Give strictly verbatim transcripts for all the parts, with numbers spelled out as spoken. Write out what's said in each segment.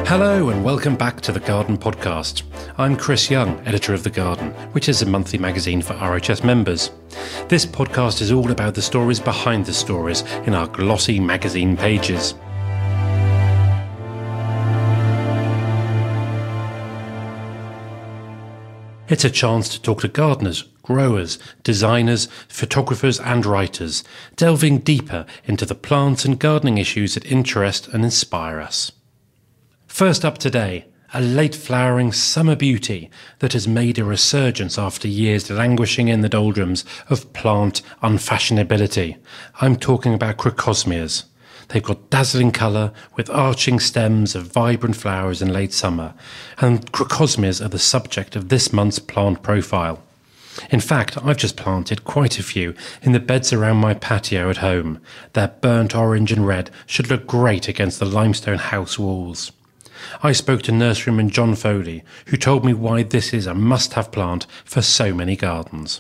Hello and welcome back to The Garden Podcast. I'm Chris Young, editor of The Garden, which is a monthly magazine for R H S members. This podcast is all about the stories behind the stories in our glossy magazine pages. It's a chance to talk to gardeners, growers, designers, photographers and writers, delving deeper into the plants and gardening issues that interest and inspire us. First up today, a late-flowering summer beauty that has made a resurgence after years languishing in the doldrums of plant unfashionability. I'm talking about crocosmias. They've got dazzling colour with arching stems of vibrant flowers in late summer, and crocosmias are the subject of this month's plant profile. In fact, I've just planted quite a few in the beds around my patio at home. Their burnt orange and red should look great against the limestone house walls. I spoke to nurseryman John Foley, who told me why this is a must-have plant for so many gardens.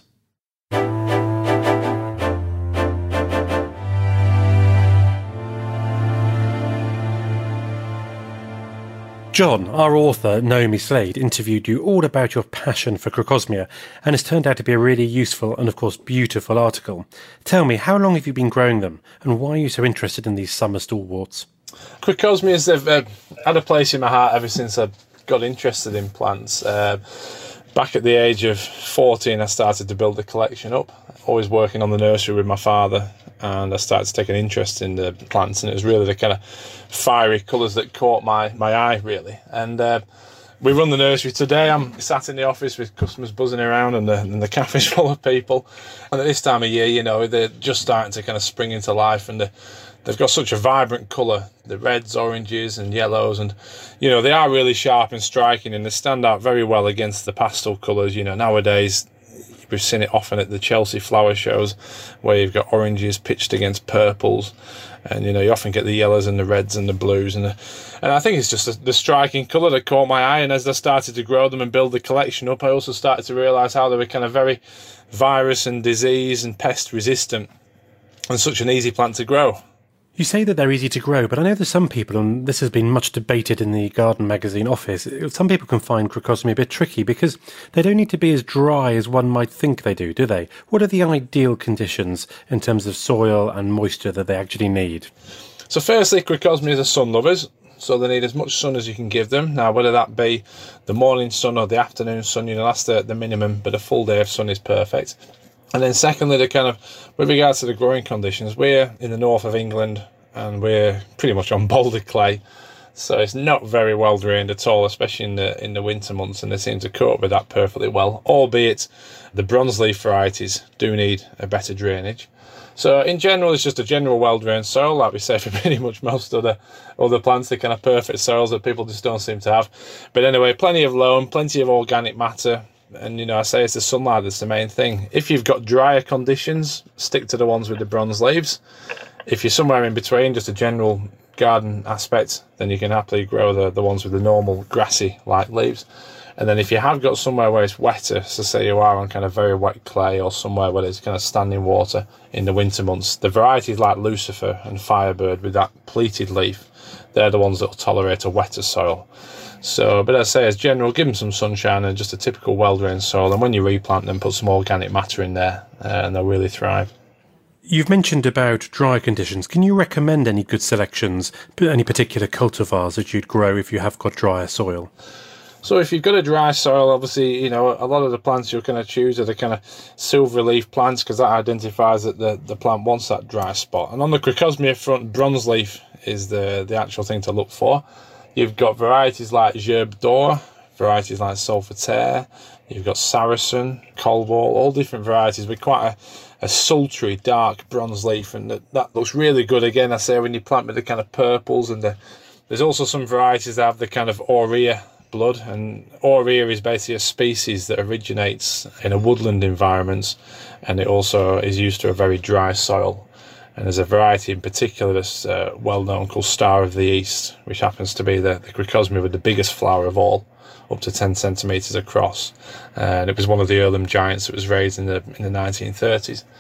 John, our author, Naomi Slade, interviewed you all about your passion for crocosmia, and it's turned out to be a really useful and, of course, beautiful article. Tell me, how long have you been growing them, and why are you so interested in these summer stalwarts? Crocosmias have uh, had a place in my heart ever since I got interested in plants. Uh, back at the age of fourteen, I started to build a collection up, always working on the nursery with my father, and I started to take an interest in the plants, and it was really the kind of fiery colours that caught my, my eye, really. And uh, we run the nursery today. I'm sat in the office with customers buzzing around, and the, and the cafe's full of people. And at this time of year, you know, they're just starting to kind of spring into life, and the they've got such a vibrant colour, the reds, oranges and yellows, and, you know, they are really sharp and striking, and they stand out very well against the pastel colours. You know, nowadays, we've seen it often at the Chelsea flower shows, where you've got oranges pitched against purples, and, you know, you often get the yellows and the reds and the blues, and the, and I think it's just the, the striking colour that caught my eye. And as I started to grow them and build the collection up, I also started to realise how they were kind of very virus and disease and pest resistant, and such an easy plant to grow. You say that they're easy to grow, but I know there's some people, and this has been much debated in the garden magazine office, some people can find crocosmia a bit tricky because they don't need to be as dry as one might think they do, do they? What are the ideal conditions in terms of soil and moisture that they actually need? So firstly, crocosmias are sun lovers, so they need as much sun as you can give them. Now, whether that be the morning sun or the afternoon sun, you know, that's the, the minimum, but a full day of sun is perfect. And then secondly, the kind of, with regards to the growing conditions, we're in the north of England and we're pretty much on boulder clay, so it's not very well drained at all, especially in the in the winter months, and they seem to cope with that perfectly well, albeit the bronze leaf varieties do need a better drainage. So in general, it's just a general well-drained soil, like we say for pretty much most other other plants, the kind of perfect soils that people just don't seem to have. But anyway, plenty of loam, plenty of organic matter. And, you know, I say it's the sunlight that's the main thing. If you've got drier conditions, stick to the ones with the bronze leaves. If you're somewhere in between, just a general garden aspect, then you can happily grow the, the ones with the normal grassy light leaves. And then if you have got somewhere where it's wetter, so say you are on kind of very wet clay or somewhere where there's kind of standing water in the winter months, the varieties like Lucifer and Firebird with that pleated leaf, they're the ones that will tolerate a wetter soil. So, but as I say, as general, give them some sunshine and just a typical well-drained soil, and when you replant them, put some organic matter in there, uh, and they'll really thrive. You've mentioned about dry conditions. Can you recommend any good selections, any particular cultivars that you'd grow if you have got drier soil? So if you've got a dry soil, obviously, you know, a lot of the plants you're going to choose are the kind of silver leaf plants, because that identifies that the, the plant wants that dry spot. And on the crocosmia front, bronze leaf is the, the actual thing to look for. You've got varieties like Gerbe d'Or, varieties like Solitaire, you've got Saracen, Coldwall, all different varieties with quite a, a sultry, dark bronze leaf, and that, that looks really good, again, I say, when you plant with the kind of purples. And the, there's also some varieties that have the kind of aurea blood, and aurea is basically a species that originates in a woodland environment, and it also is used to a very dry soil. And there's a variety in particular that's uh, well known called Star of the East, which happens to be the, the crocosmia with the biggest flower of all, up to ten centimetres across. Uh, and it was one of the Earlham giants that was raised in the in the nineteen thirties.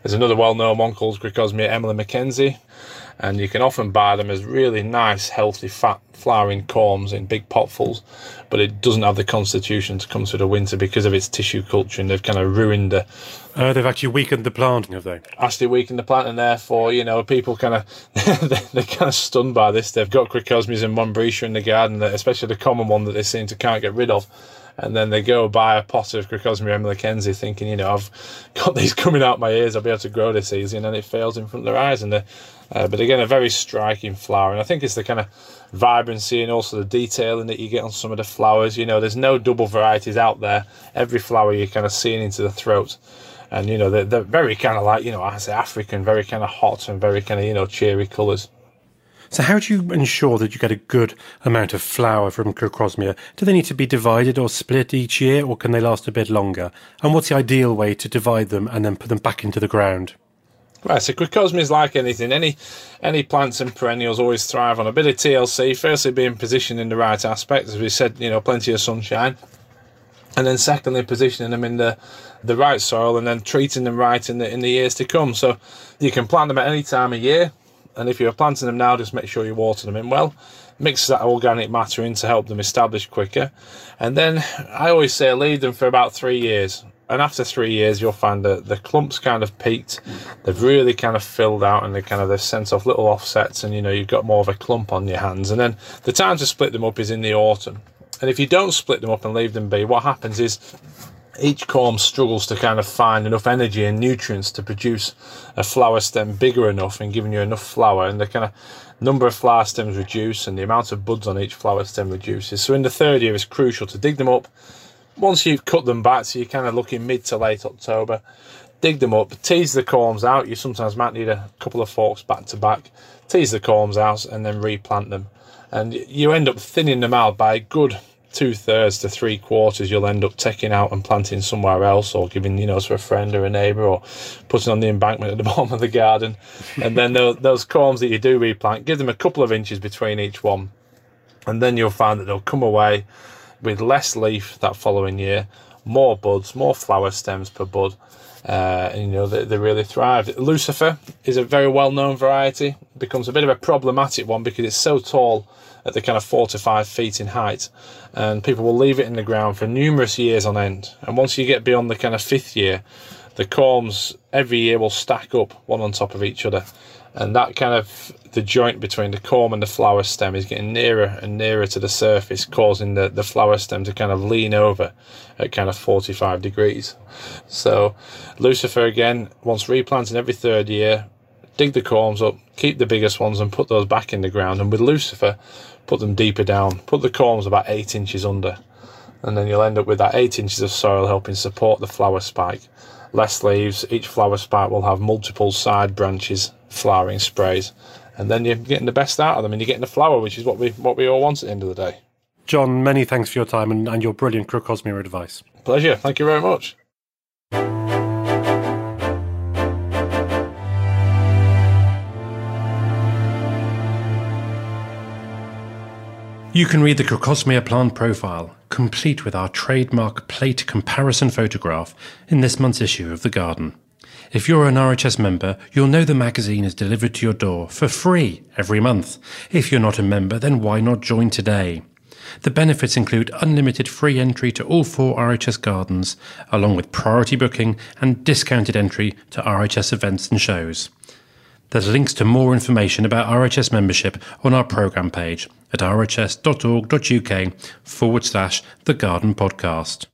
There's another well-known one called Crocosmia Emily Mackenzie, and you can often buy them as really nice, healthy, fat, flowering corms in big potfuls, but it doesn't have the constitution to come through the winter because of its tissue culture, and they've kind of ruined the... Uh, they've actually weakened the plant, have they? Actually weakened the plant, and therefore, you know, people kind of... they're kind of stunned by this. They've got Crocosmias and Monbretia in the garden, especially the common one that they seem to can't get rid of. And then they go buy a pot of Crocosmia Emily Mackenzie thinking, you know, I've got these coming out my ears, I'll be able to grow this easy, and then it fails in front of their eyes. And uh, But again, a very striking flower. And I think it's the kind of vibrancy and also the detailing that you get on some of the flowers. You know, there's no double varieties out there. Every flower you're kind of seeing into the throat. And, you know, they're, they're very kind of like, you know, I say African, very kind of hot and very kind of, you know, cheery colours. So how do you ensure that you get a good amount of flower from Crocosmia? Do they need to be divided or split each year, or can they last a bit longer? And what's the ideal way to divide them and then put them back into the ground? Right, so Crocosmia is like anything. Any any plants and perennials always thrive on a bit of T L C. Firstly, being positioned in the right aspect, as we said, you know, plenty of sunshine. And then secondly, positioning them in the the right soil and then treating them right in the in the years to come. So you can plant them at any time of year. And if you're planting them now, just make sure you water them in well. Mix that organic matter in to help them establish quicker. And then I always say leave them for about three years. And after three years, you'll find that the clumps kind of peaked. They've really kind of filled out, and they kind of they've sent off little offsets, and you know you've got more of a clump on your hands. And then the time to split them up is in the autumn. And if you don't split them up and leave them be, what happens is each corm struggles to kind of find enough energy and nutrients to produce a flower stem bigger enough and giving you enough flower, and the kind of number of flower stems reduce and the amount of buds on each flower stem reduces. So in the third year, it's crucial to dig them up. Once you've cut them back, so you're kind of looking mid to late October, dig them up, tease the corms out. You sometimes might need a couple of forks back to back, tease the corms out and then replant them. And you end up thinning them out by a good two-thirds to three-quarters. You'll end up taking out and planting somewhere else, or giving, you know, to a friend or a neighbour, or putting on the embankment at the bottom of the garden. And then those, those corms that you do replant, give them a couple of inches between each one, and then you'll find that they'll come away with less leaf that following year, more buds, more flower stems per bud, uh, and you know they, they really thrive. Lucifer is a very well-known variety. It becomes a bit of a problematic one because it's so tall at the kind of four to five feet in height, and people will leave it in the ground for numerous years on end. And once you get beyond the kind of fifth year, the corms every year will stack up one on top of each other, and that kind of the joint between the corm and the flower stem is getting nearer and nearer to the surface, causing the, the flower stem to kind of lean over at kind of forty-five degrees. So Lucifer, again, once replanting every third year, dig the corms up, keep the biggest ones and put those back in the ground. And with Lucifer, put them deeper down, put the corms about eight inches under, and then you'll end up with that eight inches of soil helping support the flower spike. Less leaves, each flower spike will have multiple side branches, flowering sprays, and then you're getting the best out of them, and you're getting the flower, which is what we what we all want at the end of the day. John, many thanks for your time and, and your brilliant Crocosmia advice. Pleasure, thank you very much. You can read the Crocosmia plant profile, complete with our trademark plate comparison photograph, in this month's issue of The Garden. If you're an R H S member, you'll know the magazine is delivered to your door for free every month. If you're not a member, then why not join today? The benefits include unlimited free entry to all four R H S gardens, along with priority booking and discounted entry to R H S events and shows. There's links to more information about R H S membership on our programme page at rhs.org.uk forward slash The Garden Podcast.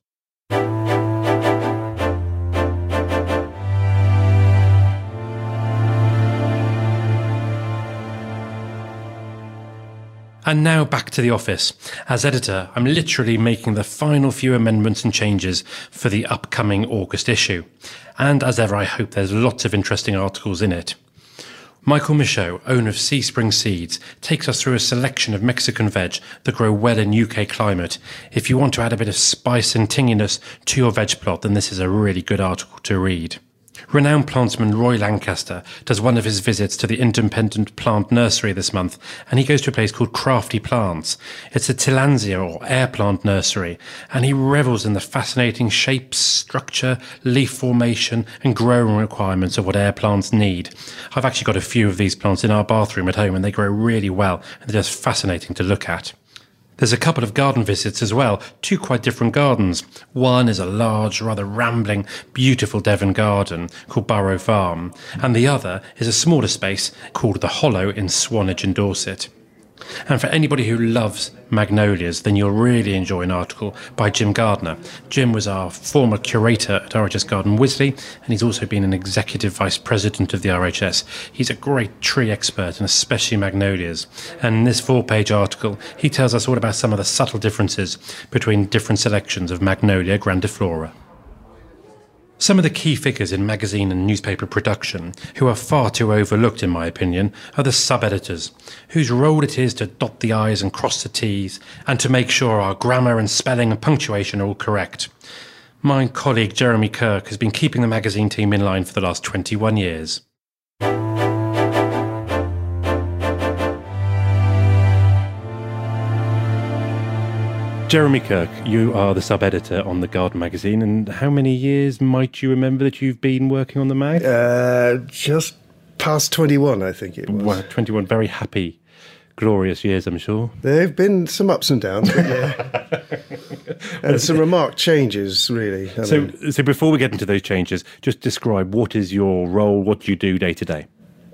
And now back to the office. As editor, I'm literally making the final few amendments and changes for the upcoming August issue. And as ever, I hope there's lots of interesting articles in it. Michael Michaud, owner of Sea Spring Seeds, takes us through a selection of Mexican veg that grow well in U K climate. If you want to add a bit of spice and tinginess to your veg plot, then this is a really good article to read. Renowned plantsman Roy Lancaster does one of his visits to the Independent Plant Nursery this month, and he goes to a place called Crafty Plants. It's a Tillandsia or air plant nursery, and he revels in the fascinating shapes, structure, leaf formation and growing requirements of what air plants need. I've actually got a few of these plants in our bathroom at home, and they grow really well, and they're just fascinating to look at. There's a couple of garden visits as well, two quite different gardens. One is a large, rather rambling, beautiful Devon garden called Barrow Farm, and the other is a smaller space called The Hollow in Swanage in Dorset. And for anybody who loves magnolias, then you'll really enjoy an article by Jim Gardner. Jim was our former curator at R H S Garden Wisley, and he's also been an executive vice president of the R H S. He's a great tree expert, and especially magnolias. And in this four-page article, he tells us all about some of the subtle differences between different selections of Magnolia grandiflora. Some of the key figures in magazine and newspaper production, who are far too overlooked in my opinion, are the sub-editors, whose role it is to dot the I's and cross the T's, and to make sure our grammar and spelling and punctuation are all correct. My colleague Jeremy Kirk has been keeping the magazine team in line for the last twenty-one years. Jeremy Kirk, you are the sub-editor on the Garden magazine, and how many years might you remember that you've been working on the mag? Uh, just past twenty-one, I think it was. Wow, twenty-one very happy, glorious years, I'm sure. There have been some ups and downs, but yeah. And some remarked changes, really. I so, mean, so before we get into those changes, just describe what is your role, what do you do day to day?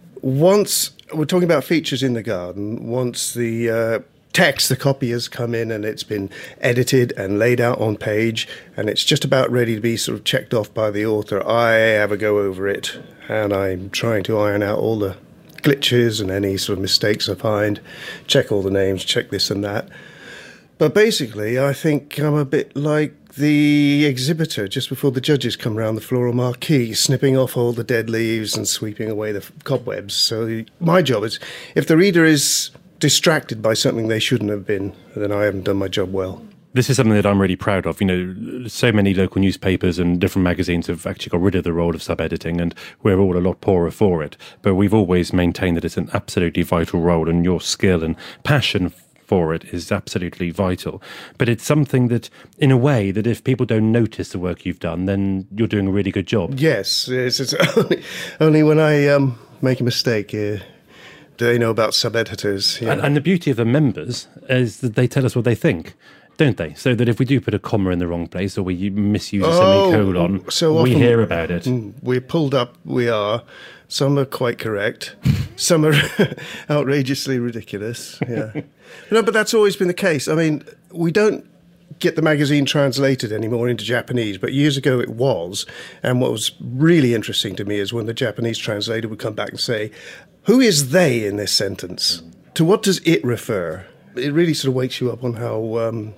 Once, we're talking about features in the garden, once the uh, text, the copy has come in and it's been edited and laid out on page, and it's just about ready to be sort of checked off by the author, I have a go over it, and I'm trying to iron out all the glitches and any sort of mistakes I find, check all the names, check this and that. But basically, I think I'm a bit like the exhibitor just before the judges come round the floral marquee, snipping off all the dead leaves and sweeping away the cobwebs. So my job is, if the reader is distracted by something they shouldn't have been, then I haven't done my job well. This is something that I'm really proud of. You know, so many local newspapers and different magazines have actually got rid of the role of sub-editing, and we're all a lot poorer for it. But we've always maintained that it's an absolutely vital role, and your skill and passion for it is absolutely vital. But it's something that, in a way, that if people don't notice the work you've done, then you're doing a really good job. Yes, it's, it's only, only when I um, make a mistake uh, do they know about sub-editors. Yeah. And, and the beauty of the members is that they tell us what they think, don't they? So that if we do put a comma in the wrong place or we misuse a oh, semicolon, so we often, hear about it. We're pulled up, we are. Some are quite correct. Some are outrageously ridiculous. Yeah. No, but that's always been the case. I mean, we don't get the magazine translated anymore into Japanese, but years ago it was. And what was really interesting to me is when the Japanese translator would come back and say, who is they in this sentence? To what does it refer? It really sort of wakes you up on how um,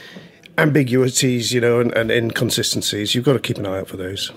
ambiguities, you know, and, and inconsistencies, you've got to keep an eye out for those.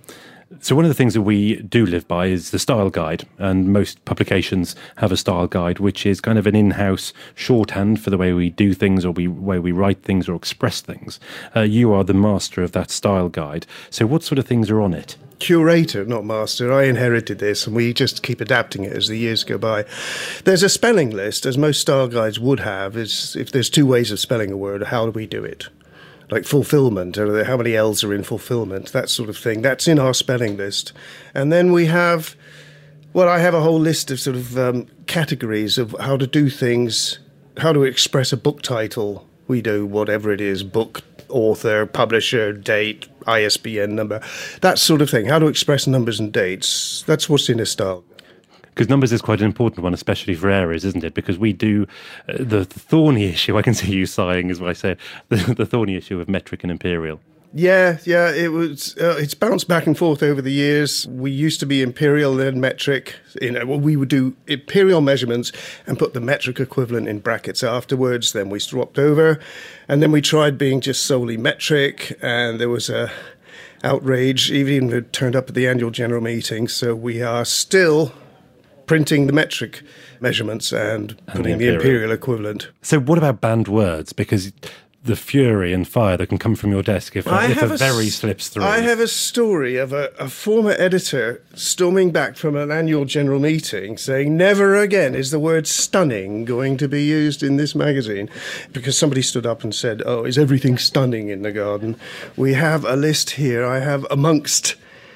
So one of the things that we do live by is the style guide, and most publications have a style guide, which is kind of an in-house shorthand for the way we do things or we way we write things or express things. Uh, you are the master of that style guide. So what sort of things are on it? Curator, not master. I inherited this, and we just keep adapting it as the years go by. There's a spelling list, as most style guides would have, is if there's two ways of spelling a word, how do we do it? Like fulfillment, or how many L's are in fulfillment, that sort of thing. That's in our spelling list. And then we have, well, I have a whole list of sort of um, categories of how to do things, how to express a book title. We do whatever it is, book, author, publisher, date, I S B N number, that sort of thing. How to express numbers and dates. That's what's in a style. Because numbers is quite an important one, especially for areas, isn't it? Because we do uh, the, the thorny issue, I can see you sighing as I say, the, the thorny issue of metric and imperial. Yeah, yeah, it was. Uh, it's bounced back and forth over the years. We used to be imperial, then metric. You know, we would do imperial measurements and put the metric equivalent in brackets afterwards. Then we swapped over, and then we tried being just solely metric, and there was a outrage. Even it turned up at the annual general meeting. So we are still printing the metric measurements and, and putting the imperial. the imperial equivalent. So what about banned words? Because the fury and fire that can come from your desk if, a, if a, a very s- slips through. I have a story of a, a former editor storming back from an annual general meeting saying, never again is the word stunning going to be used in this magazine, because somebody stood up and said, oh, is everything stunning in the garden? We have a list here. I have amongst,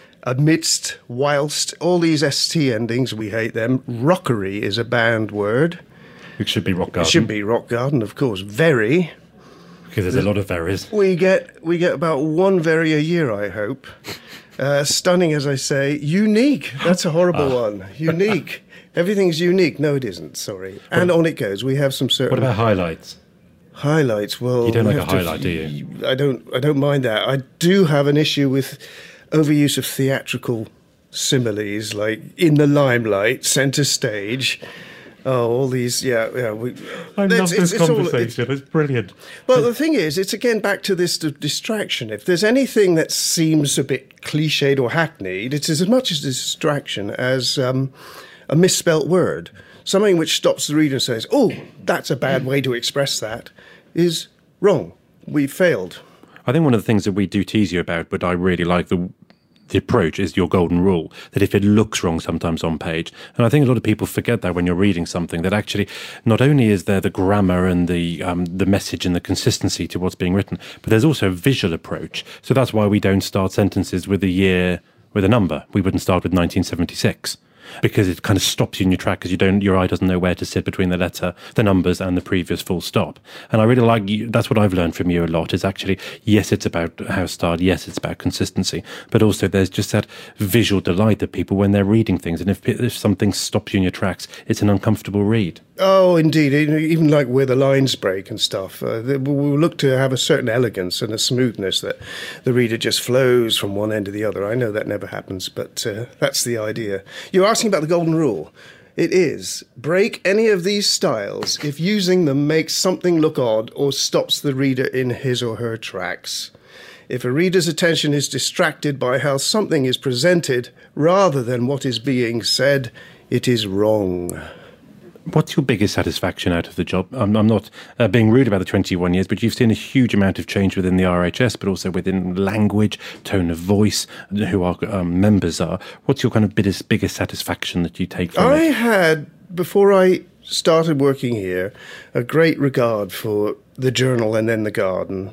amidst, whilst, all these S T endings, we hate them. Rockery is a banned word. It should be rock garden. It should be rock garden, of course. Very. Because there's a lot of berries. We get we get about one berry a year, I hope. Uh, stunning, as I say. Unique. That's a horrible uh. one. Unique. Everything's unique. No, it isn't. Sorry. What and on it goes. We have some certain. What about highlights? Highlights. Well, you don't like a to, highlight, do you? I don't. I don't mind that. I do have an issue with overuse of theatrical similes, like in the limelight, centre stage. Oh, all these, yeah, yeah. We, I love this it's, conversation. It's, all, it's, it's brilliant. Well, the thing is, it's again back to this distraction. If there's anything that seems a bit cliched or hackneyed, it's as much as a distraction as um, a misspelt word. Something which stops the reader and says, oh, that's a bad way to express that, is wrong. We failed. I think one of the things that we do tease you about, but I really like the the approach, is your golden rule, that if it looks wrong sometimes on page, and I think a lot of people forget that when you're reading something, that actually not only is there the grammar and the um, the message and the consistency to what's being written, but there's also a visual approach. So that's why we don't start sentences with a year, with a number. We wouldn't start with nineteen seventy-six. Because it kind of stops you in your track, because you don't, your eye doesn't know where to sit between the letter, the numbers, and the previous full stop. And I really like you. That's what I've learned from you a lot. Is actually, yes, it's about house style, yes, it's about consistency, but also there's just that visual delight that people when they're reading things, and if if something stops you in your tracks, it's an uncomfortable read. Oh, indeed. Even like where the lines break and stuff, uh, we'll look to have a certain elegance and a smoothness that the reader just flows from one end to the other. I know that never happens, but uh, that's the idea. You're asking about the golden rule. It is, break any of these styles if using them makes something look odd or stops the reader in his or her tracks. If a reader's attention is distracted by how something is presented rather than what is being said, it is wrong. What's your biggest satisfaction out of the job? I'm, I'm not uh, being rude about the twenty-one years, but you've seen a huge amount of change within the R H S, but also within language, tone of voice, who our um, members are. What's your kind of biggest, biggest satisfaction that you take from I it? I had, before I started working here, a great regard for the journal and then the garden.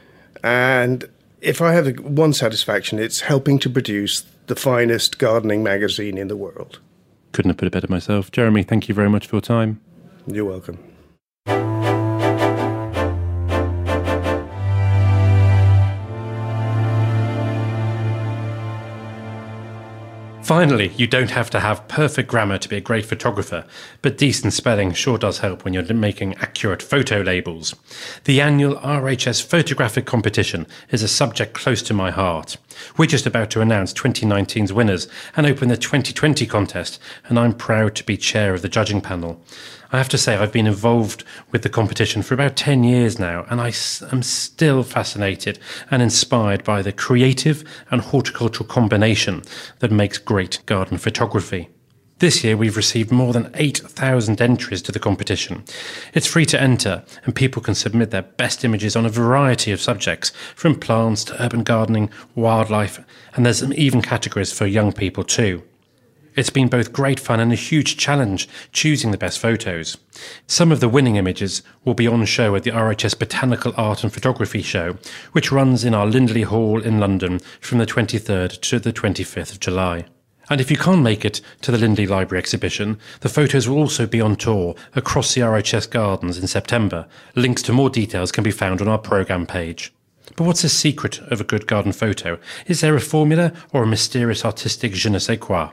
And if I have one satisfaction, it's helping to produce the finest gardening magazine in the world. Couldn't have put it better myself. Jeremy, thank you very much for your time. You're welcome. Finally, you don't have to have perfect grammar to be a great photographer, but decent spelling sure does help when you're making accurate photo labels. The annual R H S photographic competition is a subject close to my heart. We're just about to announce twenty nineteen's winners and open the twenty twenty contest, and I'm proud to be chair of the judging panel. I have to say I've been involved with the competition for about ten years now, and I am still fascinated and inspired by the creative and horticultural combination that makes great garden photography. This year we've received more than eight thousand entries to the competition. It's free to enter, and people can submit their best images on a variety of subjects, from plants to urban gardening, wildlife, and there's some even categories for young people too. It's been both great fun and a huge challenge choosing the best photos. Some of the winning images will be on show at the R H S Botanical Art and Photography Show, which runs in our Lindley Hall in London from the twenty-third to the twenty-fifth of July. And if you can't make it to the Lindley Library exhibition, the photos will also be on tour across the R H S gardens in September. Links to more details can be found on our programme page. But what's the secret of a good garden photo? Is there a formula or a mysterious artistic je ne sais quoi?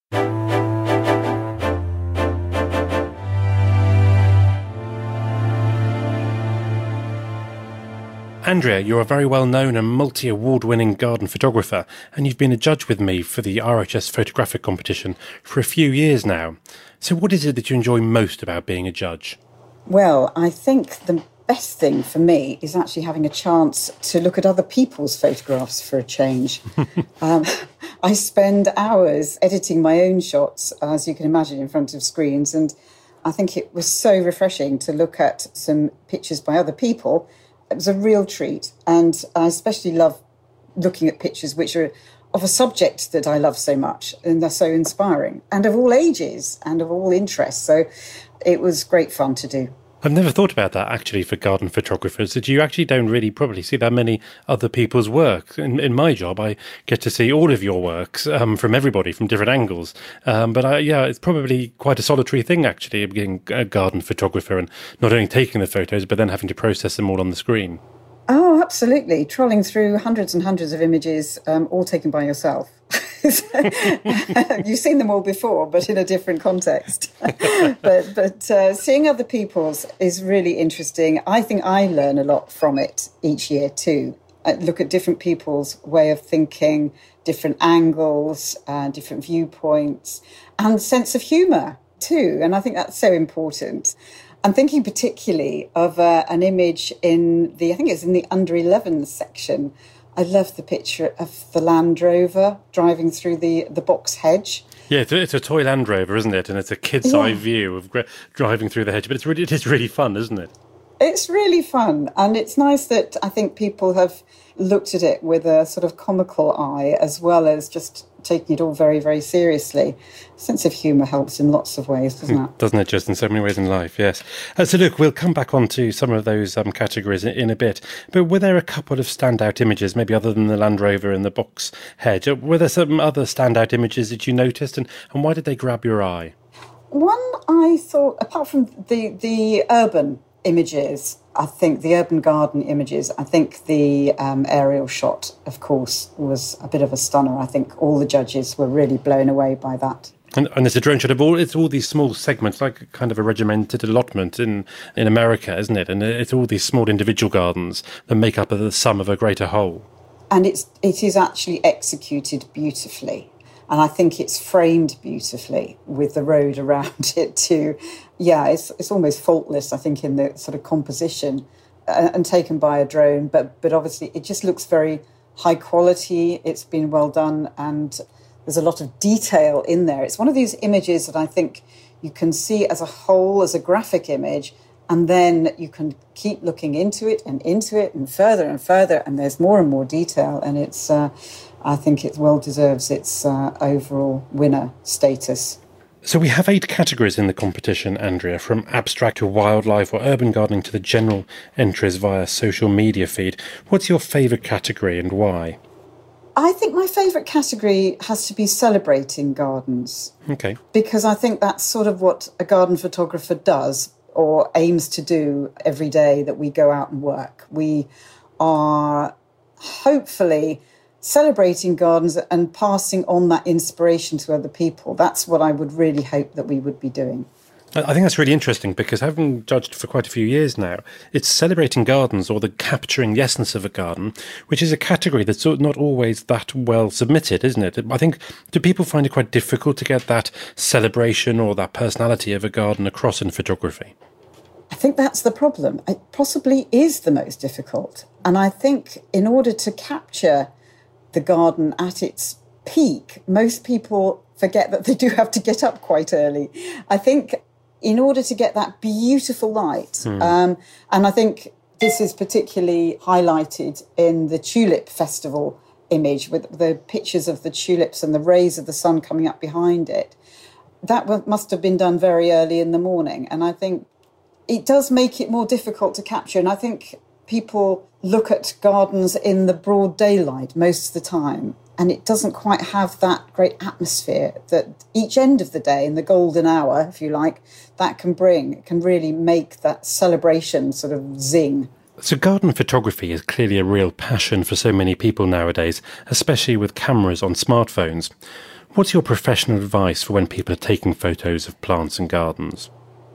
Andrea, you're a very well-known and multi-award-winning garden photographer, and you've been a judge with me for the R H S photographic competition for a few years now. So what is it that you enjoy most about being a judge? Well, I think the best thing for me is actually having a chance to look at other people's photographs for a change. um, I spend hours editing my own shots, as you can imagine, in front of screens, and I think it was so refreshing to look at some pictures by other people It was a real treat. And I especially love looking at pictures which are of a subject that I love so much, and they're so inspiring, and of all ages and of all interests. So it was great fun to do. I've never thought about that, actually, for garden photographers, that you actually don't really probably see that many other people's work. In, in my job, I get to see all of your works um, from everybody, from different angles. Um, but I, yeah, it's probably quite a solitary thing, actually, being a garden photographer and not only taking the photos, but then having to process them all on the screen. Oh, absolutely. Trolling through hundreds and hundreds of images, um, all taken by yourself. You've seen them all before, but in a different context. but but uh, seeing other people's is really interesting. I think I learn a lot from it each year too. I look at different people's way of thinking, different angles, uh, different viewpoints, and sense of humour too. And I think that's so important. I'm thinking particularly of uh, an image in the, I think it's in the under eleven section. I love the picture of the Land Rover driving through the, the box hedge. Yeah, it's a, it's a toy Land Rover, isn't it? And it's a kid's yeah. eye view of gra- driving through the hedge. But it's really, it is really fun, isn't it? It's really fun. And it's nice that I think people have looked at it with a sort of comical eye, as well as just taking it all very, very seriously. Sense of humour helps in lots of ways, doesn't it? Doesn't it, just in so many ways in life, yes. Uh, so look, we'll come back on to some of those um, categories in, in a bit. But were there a couple of standout images, maybe other than the Land Rover and the box hedge? Were there some other standout images that you noticed, and, and why did they grab your eye? One I thought, apart from the, the urban images, I think the urban garden images, I think the um, aerial shot, of course, was a bit of a stunner. I think all the judges were really blown away by that. And, and it's a drone shot of all, it's all these small segments, like kind of a regimented allotment in, in America, isn't it? And it's all these small individual gardens that make up the sum of a greater whole. And it's it is actually executed beautifully. And I think it's framed beautifully with the road around it too. Yeah, it's it's almost faultless, I think, in the sort of composition uh, and taken by a drone. But but obviously it just looks very high quality. It's been well done and there's a lot of detail in there. It's one of these images that I think you can see as a whole, as a graphic image, and then you can keep looking into it and into it and further and further, and there's more and more detail. And it's, uh, I think it well deserves its uh, overall winner status. So we have eight categories in the competition, Andrea, from abstract to wildlife or urban gardening to the general entries via social media feed. What's your favourite category and why? I think my favourite category has to be celebrating gardens. Okay. Because I think that's sort of what a garden photographer does or aims to do every day that we go out and work. We are hopefully celebrating gardens and passing on that inspiration to other people. That's what I would really hope that we would be doing. I think that's really interesting because having judged for quite a few years now, it's celebrating gardens or the capturing the essence of a garden, which is a category that's not always that well submitted, isn't it? I think, do people find it quite difficult to get that celebration or that personality of a garden across in photography? I think that's the problem. It possibly is the most difficult. And I think in order to capture the garden at its peak, most people forget that they do have to get up quite early. I think in order to get that beautiful light, mm. um, and I think this is particularly highlighted in the Tulip Festival image with the pictures of the tulips and the rays of the sun coming up behind it. That must have been done very early in the morning. And I think it does make it more difficult to capture. And I think people look at gardens in the broad daylight most of the time, and it doesn't quite have that great atmosphere that each end of the day, in the golden hour, if you like, that can bring. It can really make that celebration sort of zing. So garden photography is clearly a real passion for so many people nowadays, especially with cameras on smartphones. What's your professional advice for when people are taking photos of plants and gardens?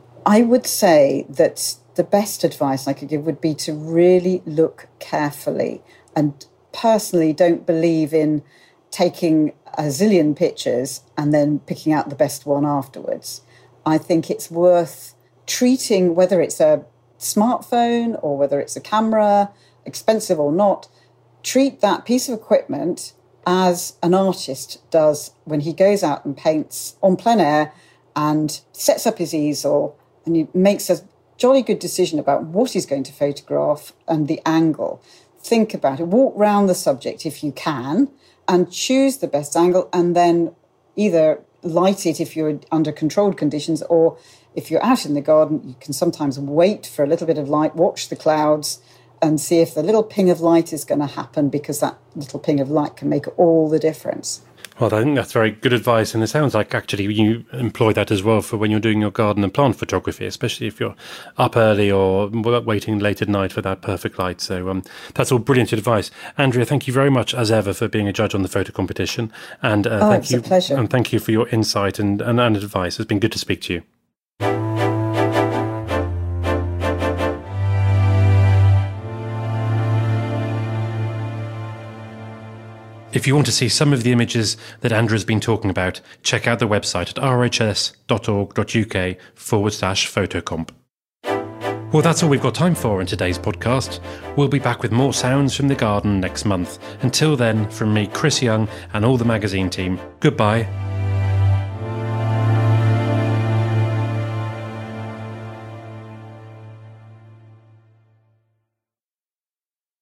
I would say that the best advice I could give would be to really look carefully, and personally don't believe in taking a zillion pictures and then picking out the best one afterwards. I think it's worth treating, whether it's a smartphone or whether it's a camera, expensive or not, treat that piece of equipment as an artist does when he goes out and paints on plein air and sets up his easel and he makes a jolly good decision about what he's going to photograph and the angle. Think about it. Walk round the subject if you can and choose the best angle, and then either light it if you're under controlled conditions, or if you're out in the garden, you can sometimes wait for a little bit of light, watch the clouds and see if the little ping of light is going to happen, because that little ping of light can make all the difference. Well, I think that's very good advice, and it sounds like actually you employ that as well for when you're doing your garden and plant photography, especially if you're up early or waiting late at night for that perfect light. So um, that's all brilliant advice. Andrea, thank you very much, as ever, for being a judge on the photo competition, and uh, oh, thank it's you, a pleasure. and thank you for your insight and, and, and advice. It's been good to speak to you. If you want to see some of the images that Andrew's been talking about, check out the website at rhs.org.uk forward slash photocomp. Well, that's all we've got time for in today's podcast. We'll be back with more sounds from the garden next month. Until then, from me, Chris Young, and all the magazine team, goodbye.